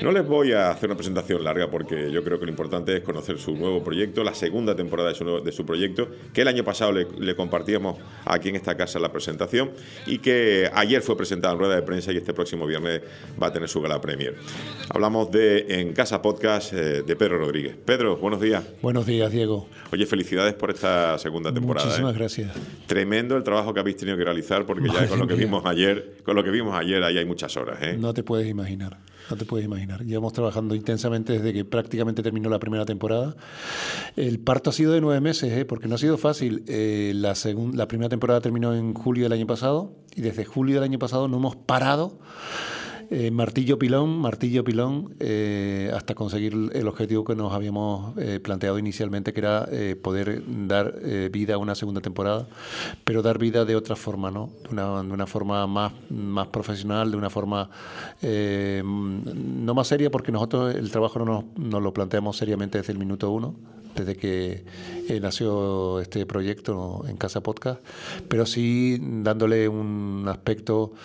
No les voy a hacer una presentación larga porque yo creo que lo importante es conocer su nuevo proyecto, la segunda temporada de su proyecto, que el año pasado le compartíamos aquí en esta casa la presentación y que ayer fue presentada en rueda de prensa y este próximo viernes va a tener su gala premier. Hablamos de En Casa Podcast de Pedro Rodríguez. Pedro, buenos días. Buenos días, Diego. Oye, felicidades por esta segunda temporada. Muchísimas gracias. Tremendo el trabajo que habéis tenido que realizar porque ya con lo que vimos ayer, ahí hay muchas horas, ¿eh? No te puedes imaginar. Llevamos trabajando intensamente desde que prácticamente terminó la primera temporada. El parto ha sido de 9 meses, porque no ha sido fácil. La primera temporada terminó en julio del año pasado y desde julio del año pasado no hemos parado. Martillo pilón, hasta conseguir el objetivo que nos habíamos planteado inicialmente, que era poder dar vida a una segunda temporada, pero dar vida de otra forma, ¿no? De una forma más profesional, de una forma no más seria, porque nosotros el trabajo no nos lo planteamos seriamente desde el minuto uno, desde que nació este proyecto En Casa Podcast, pero sí dándole un aspecto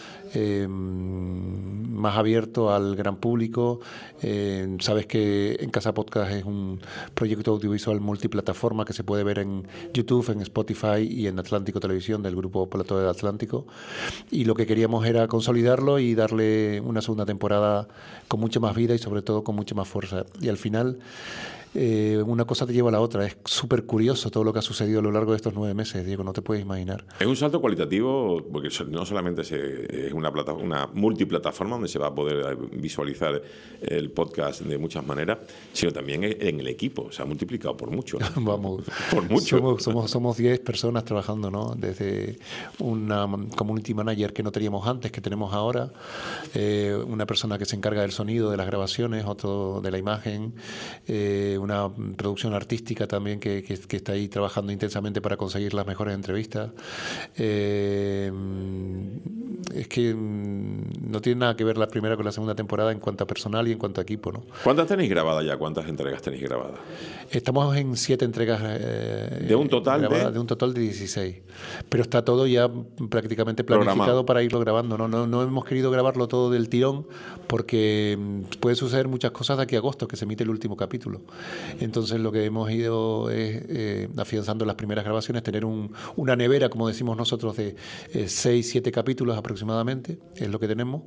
más abierto al gran público. Sabes que En Casa Podcast es un proyecto audiovisual multiplataforma que se puede ver en YouTube, en Spotify y en Atlántico Televisión del grupo Plató del Atlántico, y lo que queríamos era consolidarlo y darle una segunda temporada con mucha más vida y sobre todo con mucha más fuerza. Y al final una cosa te lleva a la otra. Es súper curioso todo lo que ha sucedido a lo largo de estos 9 meses, Diego, no te puedes imaginar. Es un salto cualitativo porque no solamente es una multiplataforma donde se va a poder visualizar el podcast de muchas maneras, sino también en el equipo. Se ha multiplicado por mucho. Vamos, por mucho. Somos 10 personas trabajando, ¿no? Desde una community manager que no teníamos antes, que tenemos ahora, una persona que se encarga del sonido, de las grabaciones, otro de la imagen, una producción artística también que está ahí trabajando intensamente para conseguir las mejores entrevistas. Es que no tiene nada que ver la primera con la segunda temporada en cuanto a personal y en cuanto a equipo, ¿no? ¿Cuántas tenéis grabadas ya? ¿Cuántas entregas tenéis grabadas? Estamos en 7 entregas de un total grabadas, de un total de 16. Pero está todo ya prácticamente planificado programado para irlo grabando. No hemos querido grabarlo todo del tirón porque puede suceder muchas cosas de aquí a agosto, que se emite el último capítulo. Entonces lo que hemos ido es afianzando las primeras grabaciones, tener una nevera, como decimos nosotros, de 6-7 capítulos aproximadamente, es lo que tenemos,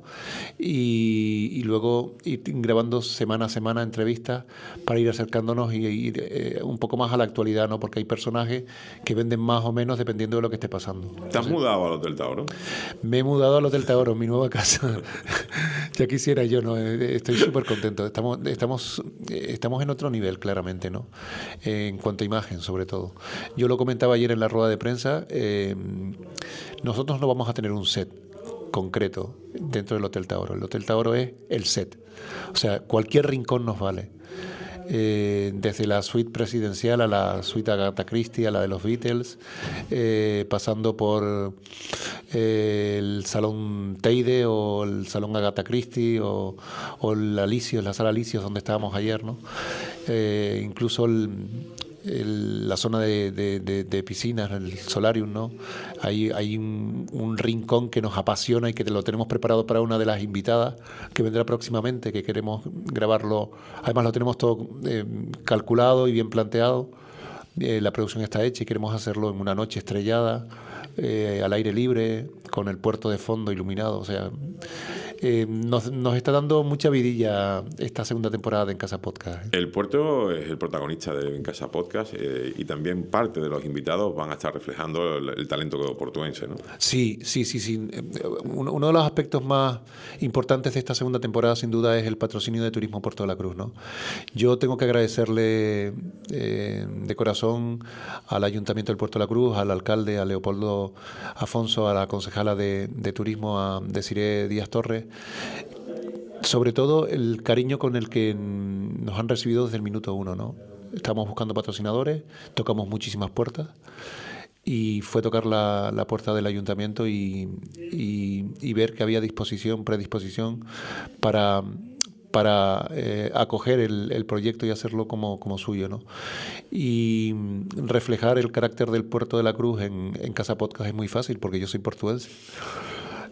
y luego ir grabando semana a semana entrevistas para ir acercándonos y ir un poco más a la actualidad, ¿no? Porque hay personajes que venden más o menos dependiendo de lo que esté pasando. ¿Te has mudado al Hotel Taoro? Me he mudado al Hotel Taoro, mi nueva casa. Ya quisiera yo, ¿no? Estoy súper contento. Estamos en otro nivel, claramente, ¿no? En cuanto a imagen, sobre todo. Yo lo comentaba ayer en la rueda de prensa. Nosotros no vamos a tener un set concreto dentro del Hotel Taoro. El Hotel Taoro es el set. O sea, cualquier rincón nos vale. Desde la suite presidencial a la suite Agatha Christie, a la de los Beatles, pasando por el salón Teide o el salón Agatha Christie o el Alicios, la sala Alicios donde estábamos ayer, ¿no? Incluso la zona de piscinas, el solarium, ¿no? Hay un rincón que nos apasiona y que lo tenemos preparado para una de las invitadas que vendrá próximamente, que queremos grabarlo. Además lo tenemos todo calculado y bien planteado. La producción está hecha y queremos hacerlo en una noche estrellada, al aire libre, con el puerto de fondo iluminado. O sea, nos está dando mucha vidilla esta segunda temporada de En Casa Podcast. El puerto es el protagonista de En Casa Podcast y también parte de los invitados van a estar reflejando el talento portuense, ¿no? Sí. Uno de los aspectos más importantes de esta segunda temporada, sin duda, es el patrocinio de Turismo Puerto de la Cruz, ¿no? Yo tengo que agradecerle de corazón al Ayuntamiento del Puerto de la Cruz, al alcalde, a Leopoldo Afonso, a la concejala de Turismo, a Desiree Díaz Torres, sobre todo el cariño con el que nos han recibido desde el minuto uno, ¿no? Estamos buscando patrocinadores, tocamos muchísimas puertas y fue tocar la puerta del ayuntamiento y ver que había predisposición para acoger el proyecto y hacerlo como suyo, ¿no? Y reflejar el carácter del Puerto de la Cruz en Casa Podcast es muy fácil porque yo soy portuense.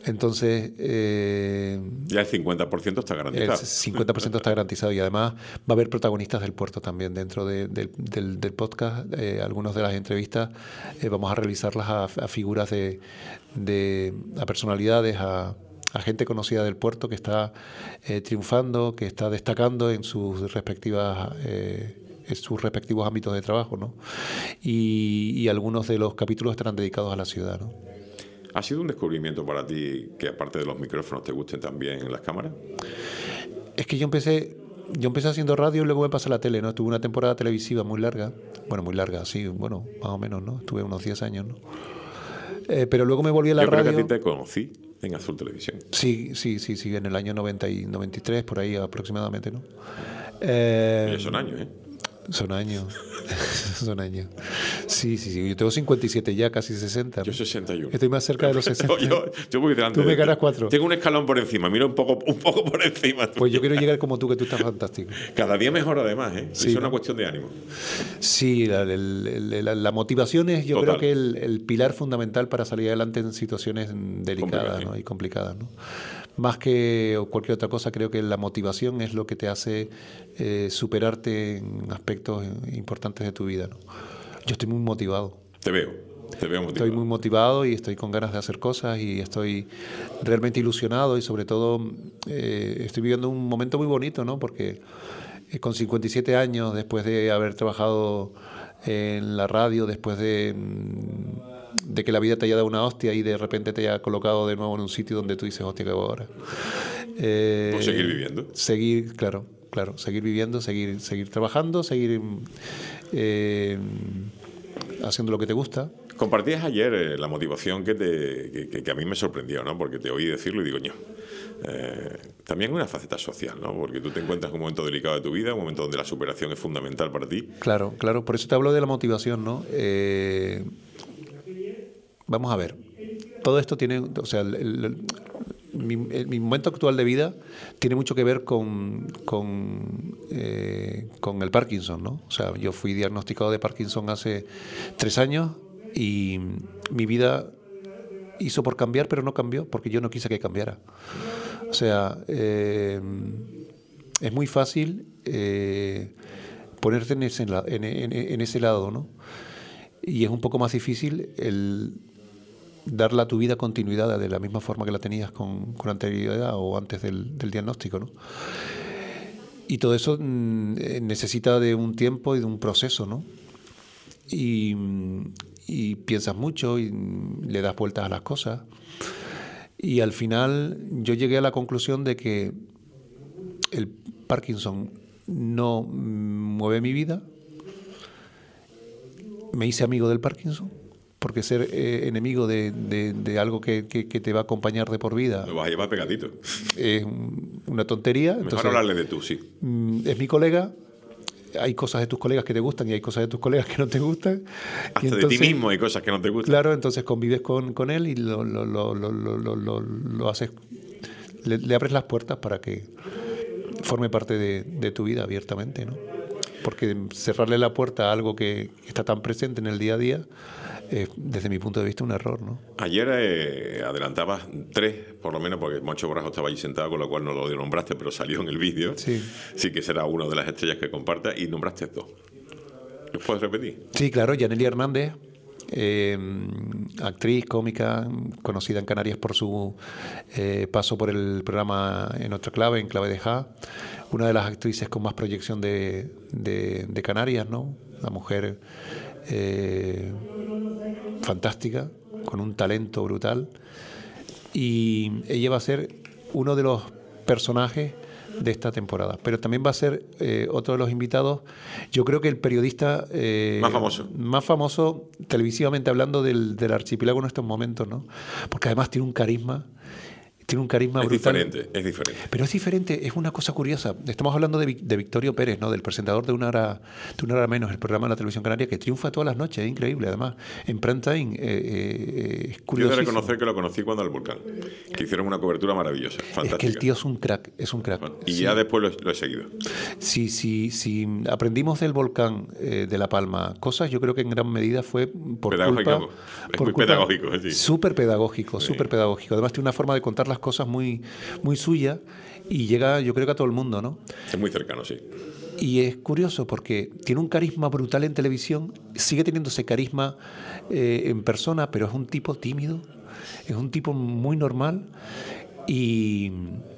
Entonces... ya el 50% está garantizado. El 50% está garantizado, y además va a haber protagonistas del puerto también dentro del podcast. Algunas de las entrevistas vamos a realizarlas a figuras a personalidades, a gente conocida del puerto que está triunfando, que está destacando en sus respectivos ámbitos de trabajo, ¿no? Y algunos de los capítulos estarán dedicados a la ciudad, ¿no? ¿Ha sido un descubrimiento para ti que aparte de los micrófonos te gusten también las cámaras? Es que yo empecé haciendo radio y luego me pasé a la tele, ¿no? Tuve una temporada televisiva muy larga, sí, más o menos, ¿no? Estuve unos 10 años, ¿no? Pero luego me volví a la radio. Yo creo que a ti te conocí en Azul Televisión. Sí, en el año 90 y 93, por ahí aproximadamente, ¿no? Ya son años, ¿eh? Son años. Son años. Sí. Yo tengo 57 ya, casi 60. ¿no? Yo 61. Estoy más cerca de los 60. yo voy delante. Tú me ganas 4. Tengo un escalón por encima, miro un poco por encima. Pues yo quiero llegar como tú, que tú estás fantástico. Cada día mejor, además, ¿eh? Sí, es una cuestión de ánimo. Sí, la motivación es, yo creo que el pilar fundamental para salir adelante en situaciones delicadas, ¿no? Y complicadas, ¿no? Más que cualquier otra cosa, creo que la motivación es lo que te hace superarte en aspectos importantes de tu vida, ¿no? Yo estoy muy motivado. Te veo motivado. Estoy muy motivado y estoy con ganas de hacer cosas y estoy realmente ilusionado, y sobre todo estoy viviendo un momento muy bonito, ¿no? Porque con 57 años, después de haber trabajado en la radio, después de que la vida te haya dado una hostia y de repente te haya colocado de nuevo en un sitio donde tú dices, hostia, ¿qué hago ahora? Pues seguir viviendo. Claro, seguir viviendo, seguir trabajando, seguir haciendo lo que te gusta. Compartías ayer la motivación que a mí me sorprendió, ¿no? Porque te oí decirlo y digo, también una faceta social, ¿no? Porque tú te encuentras en un momento delicado de tu vida, un momento donde la superación es fundamental para ti. Claro, por eso te hablo de la motivación, ¿no? Vamos a ver, todo esto tiene, o sea, mi momento actual de vida tiene mucho que ver con el Parkinson, ¿no? O sea, yo fui diagnosticado de Parkinson hace 3 años y mi vida hizo por cambiar, pero no cambió porque yo no quise que cambiara. O sea, es muy fácil ponerte en ese lado, ¿no? Y es un poco más difícil el darle a tu vida continuidad de la misma forma que la tenías con anterioridad o antes del diagnóstico, ¿no? Y todo eso necesita de un tiempo y de un proceso, ¿no? Y piensas mucho y le das vueltas a las cosas. Y al final yo llegué a la conclusión de que el Parkinson no mueve mi vida. Me hice amigo del Parkinson, porque ser enemigo de algo que te va a acompañar de por vida... Lo vas a llevar pegadito. Es una tontería. Mejor entonces, hablarle de tú, sí. Es mi colega. Hay cosas de tus colegas que te gustan y hay cosas de tus colegas que no te gustan. Hasta entonces, de ti mismo hay cosas que no te gustan. Claro, entonces convives con él y lo haces... Le abres las puertas para que forme parte de tu vida abiertamente, ¿no? Porque cerrarle la puerta a algo que está tan presente en el día a día es, desde mi punto de vista, un error, ¿no? Ayer adelantabas 3, por lo menos, porque Moncho Borrajo estaba allí sentado, con lo cual no lo nombraste, pero salió en el vídeo. Sí que será una de las estrellas que compartas, y nombraste 2. ¿Los puedes repetir? Sí, claro. Yaneli Hernández, actriz, cómica, conocida en Canarias por su paso por el programa En Otra Clave, en Clave de Ja. Una de las actrices con más proyección de Canarias, ¿no? Una mujer fantástica, con un talento brutal. Y ella va a ser uno de los personajes de esta temporada. Pero también va a ser otro de los invitados, yo creo que el periodista más famoso televisivamente hablando del archipiélago en estos momentos, ¿no? Porque además tiene un carisma brutal. Es diferente. Pero es diferente, es una cosa curiosa. Estamos hablando de Victorio Pérez, ¿no? Del presentador de Una hora menos, el programa de la televisión canaria, que triunfa todas las noches, es increíble, además. En prime time, es curioso. Yo he de reconocer que lo conocí cuando al Volcán, que hicieron una cobertura maravillosa, fantástica. Es que el tío es un crack. Bueno, y ya después lo he seguido. Si aprendimos del volcán de La Palma cosas, yo creo que en gran medida fue por culpa... Es muy pedagógico. Sí. Súper pedagógico, súper pedagógico. Además tiene una forma de contar las cosas muy, muy suya y llega, yo creo que a todo el mundo, ¿no? Es muy cercano, sí. Y es curioso porque tiene un carisma brutal en televisión, sigue teniendo ese carisma en persona, pero es un tipo tímido, es un tipo muy normal y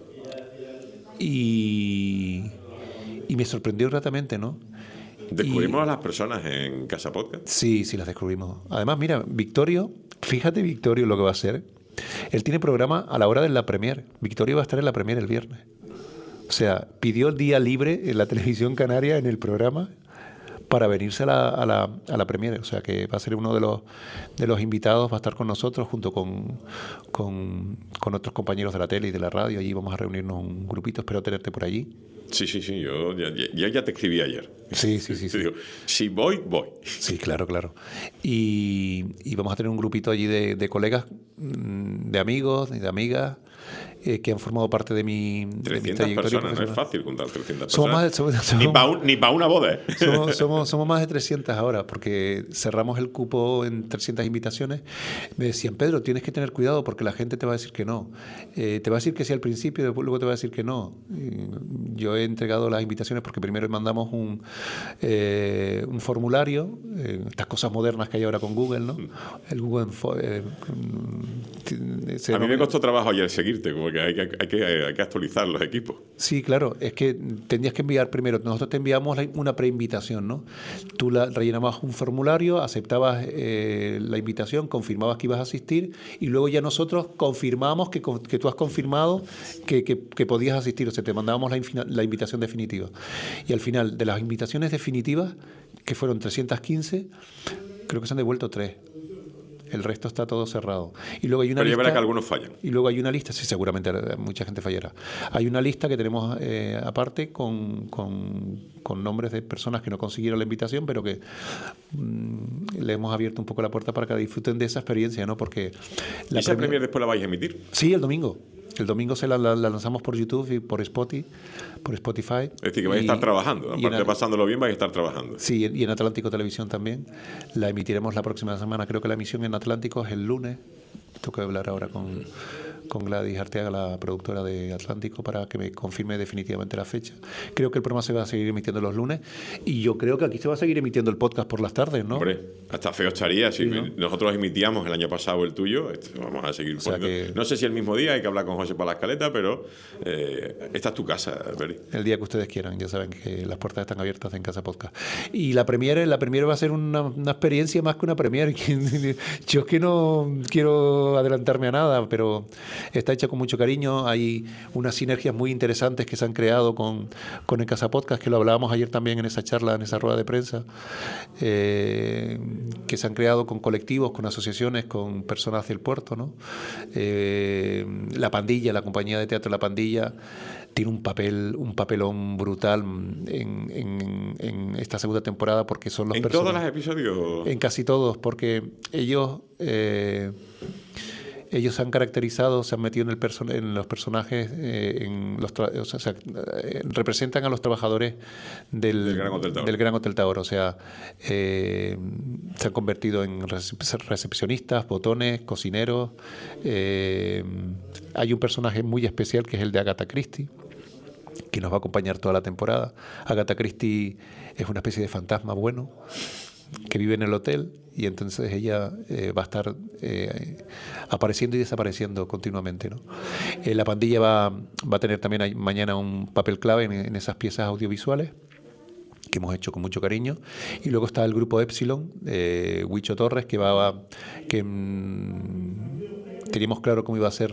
me sorprendió gratamente, ¿no? ¿Descubrimos a las personas en Casa Podcast? Sí, las descubrimos. Además, mira, fíjate Victorio lo que va a hacer. Él tiene programa a la hora de la premier. Victorio va a estar en la premier el viernes. O sea, pidió el día libre en la televisión canaria, en el programa, para venirse a la premier. O sea, que va a ser uno de los invitados, va a estar con nosotros junto con otros compañeros de la tele y de la radio. Allí vamos a reunirnos un grupito. Espero tenerte por allí. Sí. Yo ya te escribí ayer. Sí. Te digo, si voy. Sí, claro. Y vamos a tener un grupito allí de colegas, de amigos y de amigas que han formado parte de mi 300 personas, no es fácil juntar 300 personas. Ni para una boda. Somos más de 300 ahora, porque cerramos el cupo en 300 invitaciones. Me decían, Pedro, tienes que tener cuidado porque la gente te va a decir que no. Te va a decir que sí al principio, luego te va a decir que no. Yo he entregado las invitaciones porque primero mandamos un formulario, estas cosas modernas que hay ahora con Google, ¿no? El Google... a mí me costó trabajo ayer seguirte, porque hay que actualizar los equipos. Sí, claro, es que tendrías que enviar primero, nosotros te enviamos una preinvitación, ¿no? Tú rellenabas un formulario, aceptabas la invitación, confirmabas que ibas a asistir y luego ya nosotros confirmamos que tú has confirmado que podías asistir, o sea, te mandábamos la invitación definitiva. Y al final, de las invitaciones definitivas, que fueron 315, creo que se han devuelto 3. El resto está todo cerrado. Y luego hay una lista, verá que algunos fallan. Y luego hay una lista, sí, seguramente mucha gente fallará. Hay una lista que tenemos aparte con nombres de personas que no consiguieron la invitación, pero que le hemos abierto un poco la puerta para que disfruten de esa experiencia, ¿no? Porque ¿Y esa premier después la vais a emitir? Sí, el domingo. El domingo se la lanzamos por YouTube y por Spotify. Es decir, que vais a estar trabajando. Aparte de pasándolo bien, vais a estar trabajando. Sí, y en Atlántico Televisión también. La emitiremos la próxima semana. Creo que la emisión en Atlántico es el lunes. Tengo que hablar ahora con Gladys Arteaga, la productora de Atlántico, para que me confirme definitivamente la fecha. Creo que el programa se va a seguir emitiendo los lunes y yo creo que aquí se va a seguir emitiendo el podcast por las tardes, ¿no? Hombre, hasta feo estaría. Si nosotros emitíamos el año pasado el tuyo, vamos a seguir poniendo. No sé si el mismo día, hay que hablar con José para la escaleta, pero esta es tu casa, Beri. El día que ustedes quieran, ya saben que las puertas están abiertas en Casa Podcast. Y la premiere va a ser una experiencia más que una premiere. Yo es que no quiero adelantarme a nada, pero está hecha con mucho cariño. Hay unas sinergias muy interesantes que se han creado con el Casa Podcast, que lo hablábamos ayer también en esa charla, en esa rueda de prensa, que se han creado con colectivos, con asociaciones, con personas del puerto, ¿no? La Pandilla, la compañía de teatro La Pandilla, tiene un papelón brutal en esta segunda temporada, porque son los personajes. ¿En todos los episodios? En casi todos, porque ellos se han caracterizado, se han metido en los personajes, representan a los trabajadores del Gran Hotel Taor. O sea, se han convertido en recepcionistas, botones, cocineros. Hay un personaje muy especial que es el de Agatha Christie, que nos va a acompañar toda la temporada. Agatha Christie es una especie de fantasma bueno que vive en el hotel, y entonces ella va a estar apareciendo y desapareciendo continuamente, ¿no? La Pandilla va a tener también mañana un papel clave en esas piezas audiovisuales que hemos hecho con mucho cariño. Y luego está el grupo Epsilon, Huicho Torres, que teníamos claro cómo iba a ser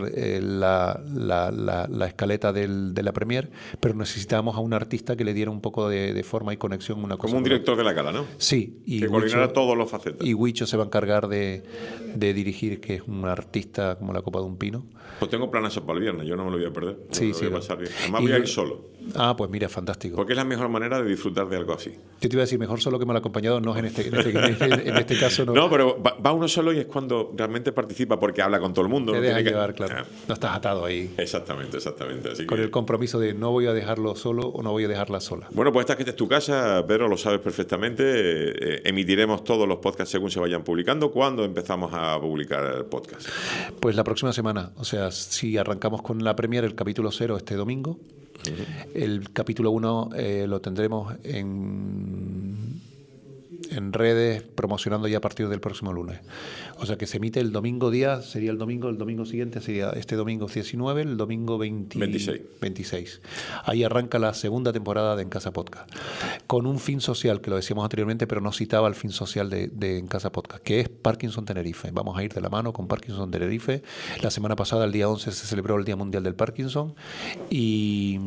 la escaleta de la premier, pero necesitábamos a un artista que le diera un poco de forma y conexión. Como un director de la gala, ¿no? Sí. Que coordinara todos los facetas. Y Huicho se va a encargar de dirigir, que es un artista como la copa de un pino. Pues tengo planes para el viernes, yo no me lo voy a perder. Sí. Voy a pasar bien. Además voy a ir solo. Ah, pues mira, fantástico. Porque es la mejor manera de disfrutar de algo así. Yo te iba a decir, mejor solo que mal acompañado, no en este caso. No, no, pero va uno solo y es cuando realmente participa, porque habla con todo el el mundo. Te no dejas tiene llevar, claro. Ah, No estás atado ahí. exactamente. Así Con que, el compromiso de no voy a dejarlo solo o no voy a dejarla sola. bueno, pues esta es tu casa, Pedro, lo sabes perfectamente. Emitiremos todos los podcasts según se vayan publicando. ¿Cuándo empezamos a publicar el podcast? Pues la próxima semana, o sea, si arrancamos con la premier, el capítulo 0 este domingo, el capítulo 1 lo tendremos en redes, promocionando ya a partir del próximo lunes. O sea que se emite el domingo día, sería el domingo siguiente sería este domingo 19, el domingo 26. Ahí arranca la segunda temporada de En Casa Podcast, con un fin social, que lo decíamos anteriormente, pero no citaba el fin social de En Casa Podcast, que es Parkinson Tenerife. Vamos a ir de la mano con Parkinson Tenerife. La semana pasada, el día 11, se celebró el Día Mundial del Parkinson y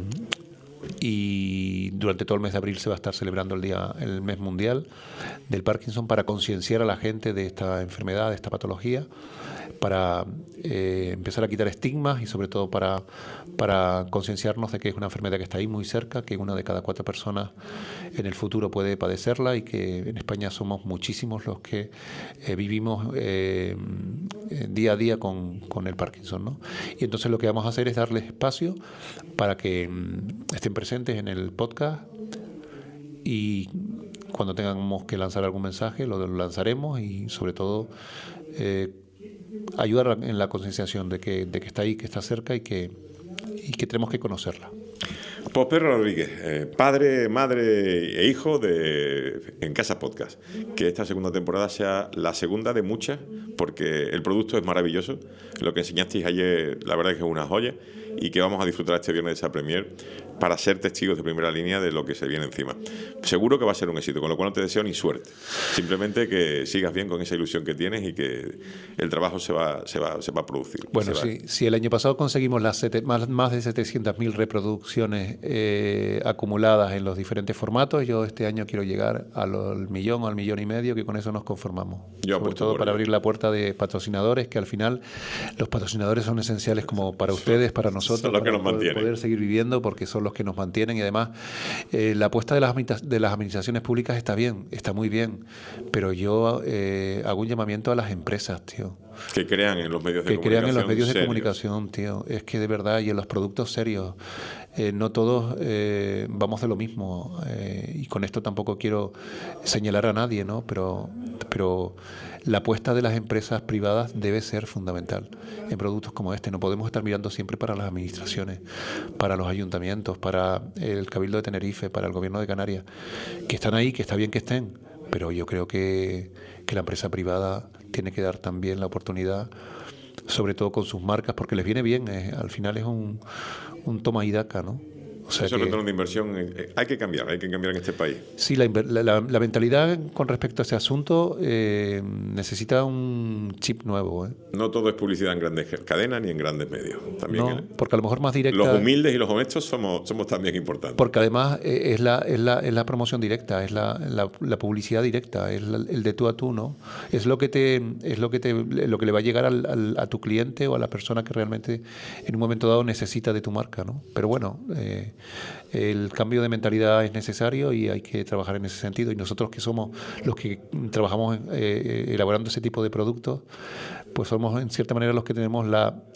durante todo el mes de abril se va a estar celebrando el mes mundial del Parkinson, para concienciar a la gente de esta enfermedad, de esta patología, para empezar a quitar estigmas y sobre todo para concienciarnos de que es una enfermedad que está ahí muy cerca, que 1 de cada 4 personas en el futuro puede padecerla, y que en España somos muchísimos los que vivimos día a día con el Parkinson, ¿no? Y entonces lo que vamos a hacer es darles espacio para que estén presentes en el podcast, y cuando tengamos que lanzar algún mensaje lo lanzaremos, y sobre todo ayudar en la concienciación de que está ahí, que está cerca y que tenemos que conocerla. Pues Pedro Rodríguez, padre, madre e hijo de En Casa Podcast. Que esta segunda temporada sea la segunda de muchas, porque el producto es maravilloso. Lo que enseñasteis ayer, la verdad es que es una joya, y que vamos a disfrutar este viernes de esa premier para ser testigos de primera línea de lo que se viene encima. Seguro que va a ser un éxito, con lo cual no te deseo ni suerte. Simplemente que sigas bien con esa ilusión que tienes y que el trabajo se va a producir. Bueno, si el año pasado conseguimos más de 700.000 reproducciones acumuladas en los diferentes formatos, yo este año quiero llegar al millón o al 1,5 millones, que con eso nos conformamos. Sobre todo para abrir la puerta de patrocinadores, que al final los patrocinadores son esenciales como para ustedes, para nosotros, son los que nos mantienen. Poder seguir viviendo, porque son los que nos mantienen. Y además la apuesta de las administraciones públicas está bien, está muy bien, pero yo hago un llamamiento a las empresas, tío. Que crean en los medios de comunicación. Que crean en los medios de serios. comunicación, tío. Es que de verdad, y en los productos serios. No todos vamos de lo mismo. Y con esto tampoco quiero señalar a nadie, ¿no? Pero la apuesta de las empresas privadas debe ser fundamental en productos como este. No podemos estar mirando siempre para las administraciones, para los ayuntamientos, para el Cabildo de Tenerife, para el Gobierno de Canarias, que están ahí, que está bien que estén, pero yo creo que la empresa privada tiene que dar también la oportunidad, sobre todo con sus marcas, porque les viene bien. Al final es un toma y daca, ¿no? O sea, ese retorno de inversión hay que cambiar en este país. Sí, la mentalidad con respecto a ese asunto necesita un chip nuevo. No todo es publicidad en grandes cadenas ni en grandes medios. También no, porque a lo mejor más directa. Los humildes y los honestos somos también importantes. Porque además es la promoción directa, es la publicidad directa, es el de tú a tú, ¿no? Es lo que le va a llegar a tu cliente o a la persona que realmente en un momento dado necesita de tu marca, ¿no? Pero bueno, el cambio de mentalidad es necesario y hay que trabajar en ese sentido, y nosotros, que somos los que trabajamos elaborando ese tipo de productos, pues somos en cierta manera los que tenemos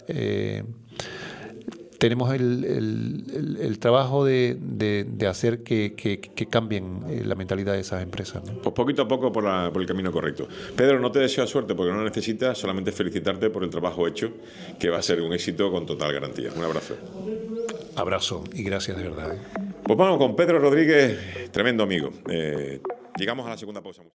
el trabajo de hacer que cambien la mentalidad de esas empresas, ¿no? Pues poquito a poco por el camino correcto. Pedro, no te deseo suerte porque no la necesitas, solamente felicitarte por el trabajo hecho, que va a ser un éxito con total garantía. Un abrazo. Abrazo y gracias de verdad. Pues vamos con Pedro Rodríguez, tremendo amigo. Llegamos a la segunda pausa.